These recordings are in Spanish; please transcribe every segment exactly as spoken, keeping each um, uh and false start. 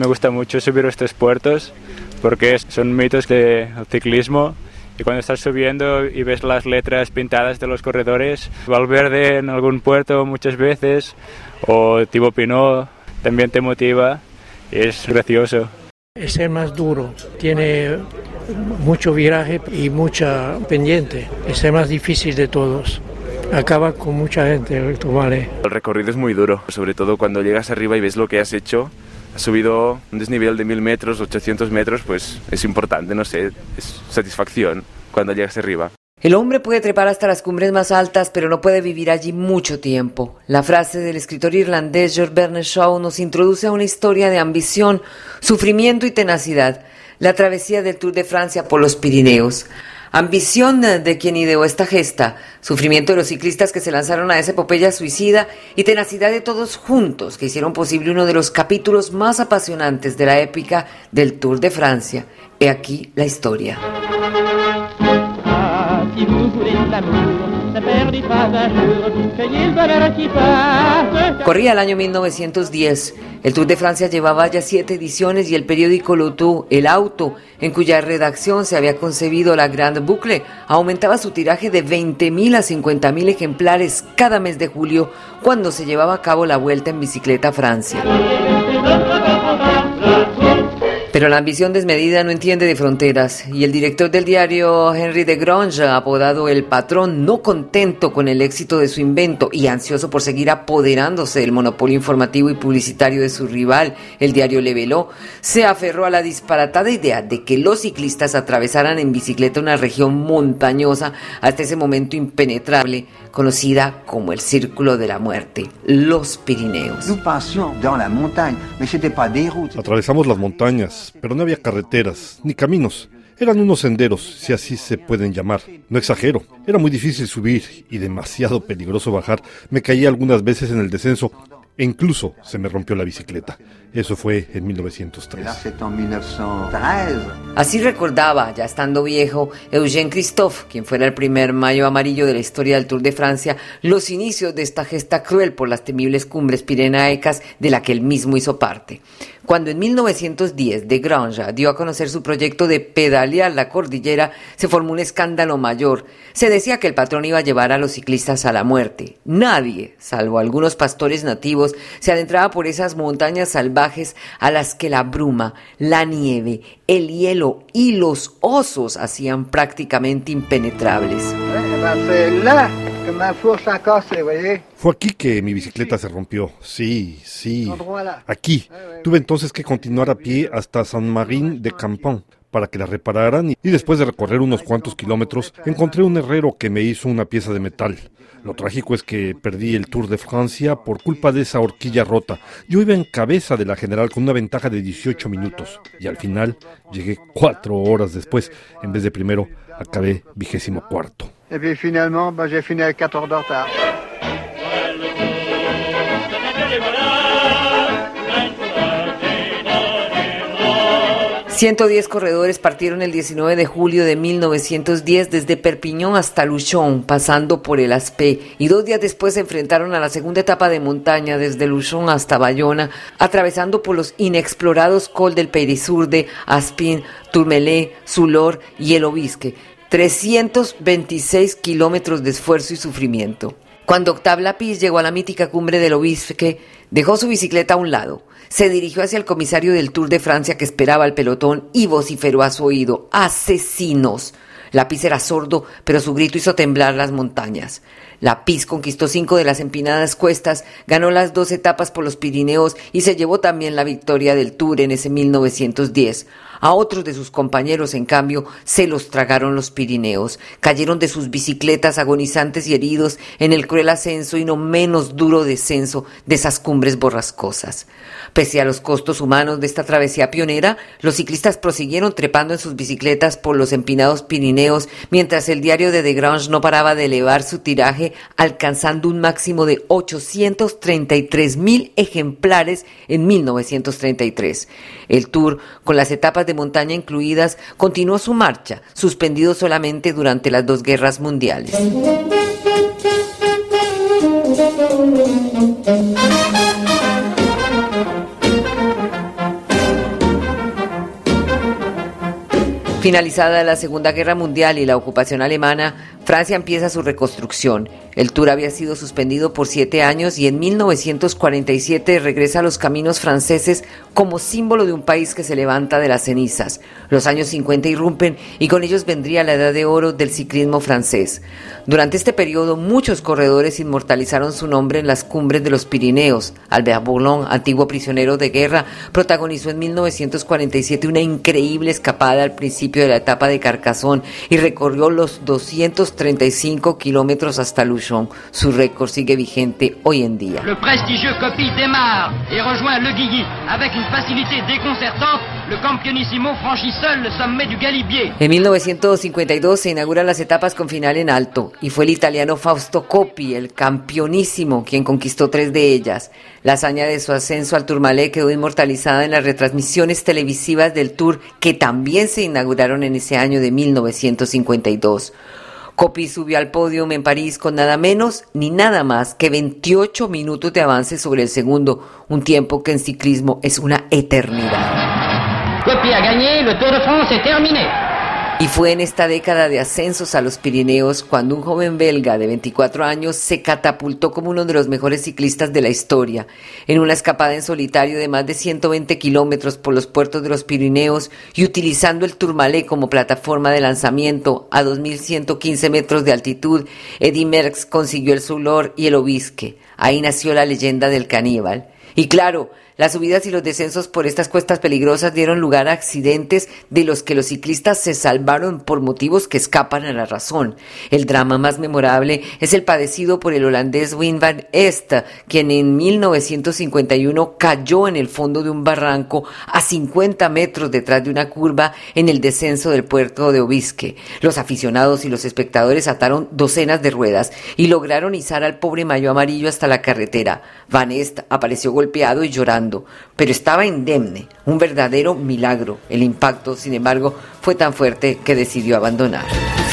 Me gusta mucho subir estos puertos porque son mitos del ciclismo. Y cuando estás subiendo y ves las letras pintadas de los corredores, Valverde en algún puerto muchas veces, o Thibaut Pinot, también te motiva, y es gracioso. Es el más duro, tiene mucho viraje y mucha pendiente, es el más difícil de todos. Acaba con mucha gente el Tourmalet. El recorrido es muy duro, sobre todo cuando llegas arriba y ves lo que has hecho. Has subido un desnivel de mil metros, ochocientos metros, pues es importante, no sé, es satisfacción cuando llegas arriba. El hombre puede trepar hasta las cumbres más altas, pero no puede vivir allí mucho tiempo. La frase del escritor irlandés George Bernard Shaw nos introduce a una historia de ambición, sufrimiento y tenacidad, la travesía del Tour de Francia por los Pirineos. Ambición de quien ideó esta gesta, sufrimiento de los ciclistas que se lanzaron a esa epopeya suicida y tenacidad de todos juntos que hicieron posible uno de los capítulos más apasionantes de la épica del Tour de Francia. He aquí la historia. Corría el año mil novecientos diez. El Tour de Francia llevaba ya siete ediciones y el periódico L'Auto, El Auto, en cuya redacción se había concebido la Grande Boucle, aumentaba su tiraje de veinte mil a cincuenta mil ejemplares cada mes de julio, cuando se llevaba a cabo la Vuelta en Bicicleta a Francia. Pero la ambición desmedida no entiende de fronteras, y el director del diario Henry de Grange, apodado El Patrón, no contento con el éxito de su invento y ansioso por seguir apoderándose del monopolio informativo y publicitario de su rival, el diario Le Vélo, se aferró a la disparatada idea de que los ciclistas atravesaran en bicicleta una región montañosa hasta ese momento impenetrable, conocida como el Círculo de la Muerte, los Pirineos. Atravesamos las montañas, pero no había carreteras ni caminos. Eran unos senderos, si así se pueden llamar. No exagero, era muy difícil subir y demasiado peligroso bajar. Me caí algunas veces en el descenso e incluso se me rompió la bicicleta. Eso fue en mil novecientos tres. Así recordaba, ya estando viejo, Eugène Christophe, quien fuera el primer mayo amarillo de la historia del Tour de Francia, los inicios de esta gesta cruel por las temibles cumbres pirenaicas de la que él mismo hizo parte. Cuando en mil novecientos diez de Grange dio a conocer su proyecto de pedalear la cordillera, se formó un escándalo mayor. Se decía que el patrón iba a llevar a los ciclistas a la muerte. Nadie, salvo algunos pastores nativos, se adentraba por esas montañas salvajes a las que la bruma, la nieve, el hielo y los osos hacían prácticamente impenetrables. Fue aquí que mi bicicleta se rompió. Sí, sí. Aquí. Tuve entonces que continuar a pie hasta Saint-Marin-de-Campan para que la repararan y después de recorrer unos cuantos kilómetros encontré un herrero que me hizo una pieza de metal. Lo trágico es que perdí el Tour de Francia por culpa de esa horquilla rota. Yo iba en cabeza de la general con una ventaja de dieciocho minutos y al final llegué cuatro horas después. En vez de primero, acabé vigésimo cuarto. Et puis finalement, bah, j'ai fini avec quatre heures de retard. ciento diez corredores partieron el diecinueve de julio de mil novecientos diez desde Perpiñón hasta Luchon, pasando por el Aspé, y dos días después se enfrentaron a la segunda etapa de montaña desde Luchon hasta Bayona, atravesando por los inexplorados Col del Peyresurde, Aspin, Tourmalet, Soulor y el Obisque. trescientos veintiséis kilómetros de esfuerzo y sufrimiento. Cuando Octave Lapix llegó a la mítica cumbre del Obisque, dejó su bicicleta a un lado, se dirigió hacia el comisario del Tour de Francia que esperaba al pelotón y vociferó a su oído: ¡asesinos! Lapix era sordo, pero su grito hizo temblar las montañas. Lapix conquistó cinco de las empinadas cuestas, ganó las dos etapas por los Pirineos y se llevó también la victoria del Tour en ese mil novecientos diez. A otros de sus compañeros, en cambio, se los tragaron los Pirineos. Cayeron de sus bicicletas agonizantes y heridos en el cruel ascenso y no menos duro descenso de esas cumbres borrascosas. Pese a los costos humanos de esta travesía pionera, los ciclistas prosiguieron trepando en sus bicicletas por los empinados Pirineos, mientras el diario de De Grange no paraba de elevar su tiraje, alcanzando un máximo de ochocientos treinta y tres mil ejemplares en mil novecientos treinta y tres. El Tour, con las etapas de montaña incluidas, continuó su marcha, suspendido solamente durante las dos guerras mundiales. Finalizada la Segunda Guerra Mundial y la ocupación alemana, Francia empieza su reconstrucción. El Tour había sido suspendido por siete años y en mil novecientos cuarenta y siete regresa a los caminos franceses como símbolo de un país que se levanta de las cenizas. Los años cincuenta irrumpen y con ellos vendría la edad de oro del ciclismo francés. Durante este periodo, muchos corredores inmortalizaron su nombre en las cumbres de los Pirineos. Albert Bourlon, antiguo prisionero de guerra, protagonizó en mil novecientos cuarenta y siete una increíble escapada al principio de la etapa de Carcassonne y recorrió los doscientos treinta y cinco kilómetros hasta Luchon. Su récord sigue vigente hoy en día. Le prestigieux Coppi démarre et rejoint Le Guilly avec une facilité déconcertante. Le campionissimo franchit seul le sommet du Galibier. En mil novecientos cincuenta y dos se inauguran las etapas con final en alto y fue el italiano Fausto Coppi, el campionissimo, quien conquistó tres de ellas. La hazaña de su ascenso al Tourmalet quedó inmortalizada en las retransmisiones televisivas del Tour que también se inauguraron en ese año de mil novecientos cincuenta y dos. Coppi subió al podio en París con nada menos ni nada más que veintiocho minutos de avance sobre el segundo, un tiempo que en ciclismo es una eternidad. Coppi a gagné, le Tour de France est terminé. Y fue en esta década de ascensos a los Pirineos cuando un joven belga de veinticuatro años se catapultó como uno de los mejores ciclistas de la historia. En una escapada en solitario de más de ciento veinte kilómetros por los puertos de los Pirineos y utilizando el Tourmalet como plataforma de lanzamiento a dos mil ciento quince metros de altitud, Eddy Merckx consiguió el Soulor y el Obisque. Ahí nació la leyenda del caníbal. Y claro, las subidas y los descensos por estas cuestas peligrosas dieron lugar a accidentes de los que los ciclistas se salvaron por motivos que escapan a la razón. El drama más memorable es el padecido por el holandés Wim van Est, quien en mil novecientos cincuenta y uno cayó en el fondo de un barranco a cincuenta metros detrás de una curva en el descenso del puerto de Obisque. Los aficionados y los espectadores ataron docenas de ruedas y lograron izar al pobre maillot amarillo hasta la carretera. Van Est apareció golpeado y llorando, pero estaba indemne, un verdadero milagro. El impacto, sin embargo, fue tan fuerte que decidió abandonar.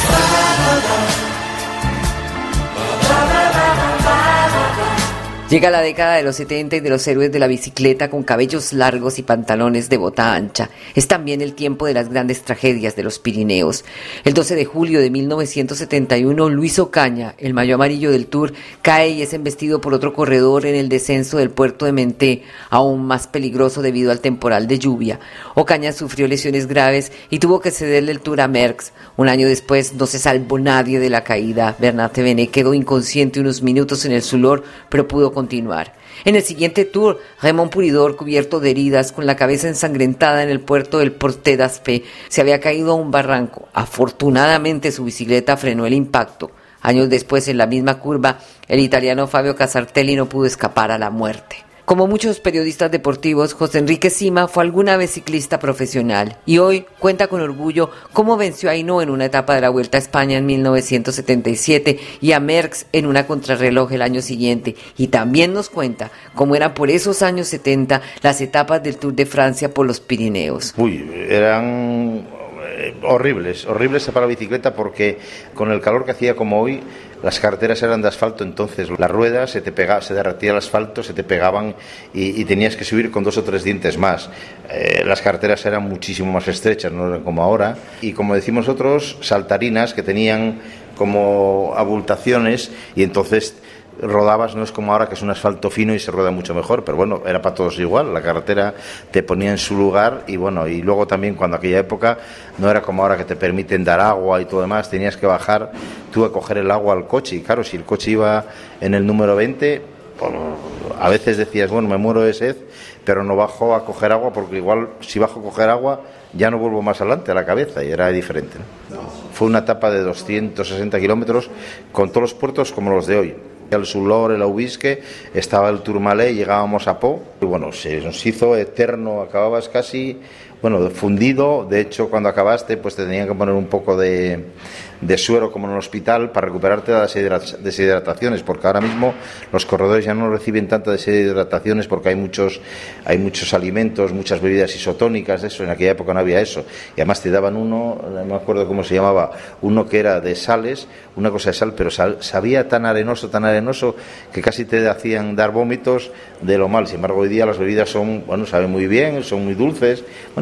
Llega la década de los setenta y de los héroes de la bicicleta con cabellos largos y pantalones de bota ancha. Es también el tiempo de las grandes tragedias de los Pirineos. El doce de julio de mil novecientos setenta y uno, Luis Ocaña, el maillot amarillo del Tour, cae y es embestido por otro corredor en el descenso del puerto de Menté, aún más peligroso debido al temporal de lluvia. Ocaña sufrió lesiones graves y tuvo que cederle el Tour a Merckx. Un año después no se salvó nadie de la caída. Bernard Thévenet quedó inconsciente unos minutos en el Soulor, pero pudo continuar. En el siguiente Tour, Raymond Puridor, cubierto de heridas, con la cabeza ensangrentada en el puerto del Porte d'Aspet, se había caído a un barranco. Afortunadamente su bicicleta frenó el impacto. Años después, en la misma curva, el italiano Fabio Casartelli no pudo escapar a la muerte. Como muchos periodistas deportivos, José Enrique Sima fue alguna vez ciclista profesional y hoy cuenta con orgullo cómo venció a Hinault en una etapa de la Vuelta a España en mil novecientos setenta y siete y a Merckx en una contrarreloj el año siguiente. Y también nos cuenta cómo eran por esos años setenta las etapas del Tour de Francia por los Pirineos. Uy, eran horribles, horribles para la bicicleta porque con el calor que hacía como hoy, las carreteras eran de asfalto, entonces las ruedas se te pegaba, se derretía el asfalto, se te pegaban y, y tenías que subir con dos o tres dientes más. Eh, las carreteras eran muchísimo más estrechas, no eran como ahora. Y como decimos nosotros, saltarinas que tenían como abultaciones y entonces rodabas, no es como ahora que es un asfalto fino y se rueda mucho mejor, pero bueno, era para todos igual, la carretera te ponía en su lugar y bueno, y luego también cuando aquella época no era como ahora que te permiten dar agua y todo demás, tenías que bajar tú a coger el agua al coche y claro, si el coche iba en el número veinte, pues, a veces decías, bueno, me muero de sed, pero no bajo a coger agua porque igual si bajo a coger agua ya no vuelvo más adelante a la cabeza y era diferente, ¿no? Fue una etapa de doscientos sesenta kilómetros con todos los puertos como los de hoy. El Soulor, el Obisque, estaba el Tourmalet, llegábamos a Pau y bueno, se nos hizo eterno, acababas casi, bueno, fundido. De hecho, cuando acabaste, pues te tenían que poner un poco de, de suero como en el hospital para recuperarte de las deshidrataciones, porque ahora mismo los corredores ya no reciben tantas deshidrataciones porque hay muchos, hay muchos alimentos, muchas bebidas isotónicas, eso, en aquella época no había eso. Y además te daban uno, no me acuerdo cómo se llamaba, uno que era de sales, una cosa de sal, pero sal, sabía tan arenoso, tan arenoso, que casi te hacían dar vómitos de lo mal. Sin embargo, hoy día las bebidas son, bueno, saben muy bien, son muy dulces, bueno,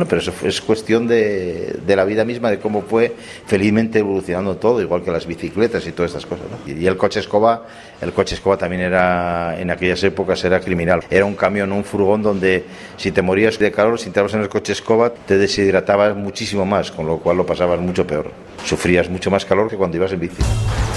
Bueno, pero eso es cuestión de, de la vida misma, de cómo fue felizmente evolucionando todo, igual que las bicicletas y todas estas cosas, ¿no? Y el coche escoba, el coche escoba también era, en aquellas épocas era criminal. Era un camión, un furgón donde si te morías de calor, si entrabas en el coche escoba, te deshidratabas muchísimo más, con lo cual lo pasabas mucho peor. Sufrías mucho más calor que cuando ibas en bici.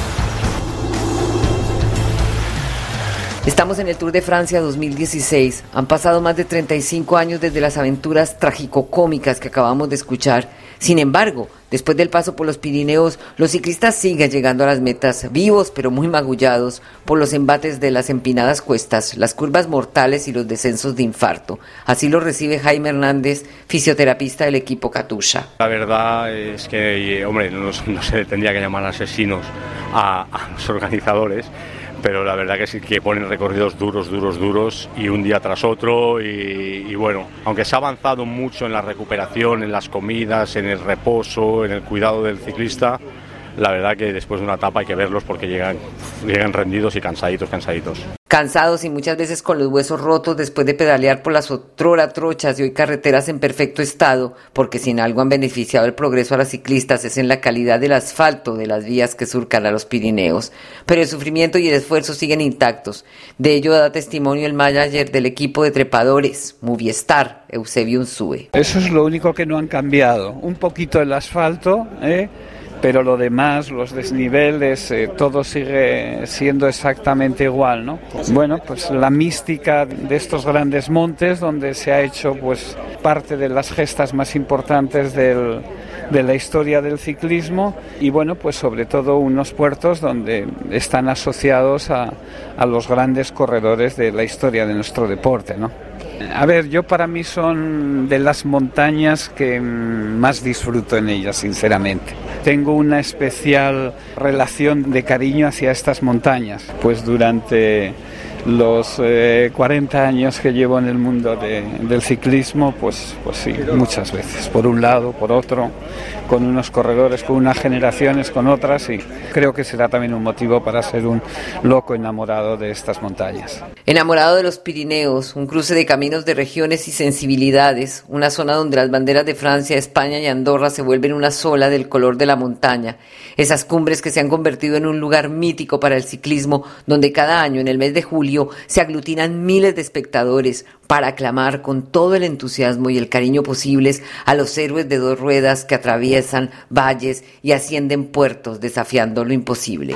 Estamos en el Tour de Francia dos mil dieciséis. Han pasado más de treinta y cinco años desde las aventuras trágico-cómicas que acabamos de escuchar. Sin embargo, después del paso por los Pirineos, los ciclistas siguen llegando a las metas vivos pero muy magullados por los embates de las empinadas cuestas, las curvas mortales y los descensos de infarto. Así lo recibe Jaime Hernández, fisioterapista del equipo Katusha. La verdad es que, hombre, no, no se le tendría que llamar asesinos a, a los organizadores, pero la verdad que sí que ponen recorridos duros, duros, duros y un día tras otro y, y bueno, aunque se ha avanzado mucho en la recuperación, en las comidas, en el reposo, en el cuidado del ciclista, la verdad que después de una etapa hay que verlos porque llegan, llegan rendidos y cansaditos, cansaditos. Cansados y muchas veces con los huesos rotos después de pedalear por las otrora trochas y hoy carreteras en perfecto estado, porque si en algo han beneficiado el progreso a los ciclistas es en la calidad del asfalto de las vías que surcan a los Pirineos. Pero el sufrimiento y el esfuerzo siguen intactos. De ello da testimonio el manager del equipo de trepadores, Movistar, Eusebio Unzúe. Eso es lo único que no han cambiado. Un poquito el asfalto, ¿eh? Pero lo demás, los desniveles, eh, todo sigue siendo exactamente igual, ¿no? Bueno, pues la mística de estos grandes montes donde se ha hecho pues parte de las gestas más importantes del, de la historia del ciclismo y bueno, pues sobre todo unos puertos donde están asociados a, a los grandes corredores de la historia de nuestro deporte, ¿no? A ver, yo para mí son de las montañas que más disfruto en ellas, sinceramente. Tengo una especial relación de cariño hacia estas montañas, pues durante los eh, cuarenta años que llevo en el mundo de, del ciclismo, pues, pues sí, muchas veces, por un lado, por otro, con unos corredores, con unas generaciones, con otras, y creo que será también un motivo para ser un loco enamorado de estas montañas. Enamorado de los Pirineos, un cruce de caminos de regiones y sensibilidades, una zona donde las banderas de Francia, España y Andorra se vuelven una sola del color de la montaña, esas cumbres que se han convertido en un lugar mítico para el ciclismo, donde cada año en el mes de julio se aglutinan miles de espectadores para aclamar con todo el entusiasmo y el cariño posibles a los héroes de dos ruedas que atraviesan valles y ascienden puertos desafiando lo imposible.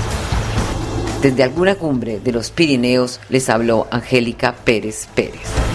Desde alguna cumbre de los Pirineos les habló Angélica Pérez Pérez.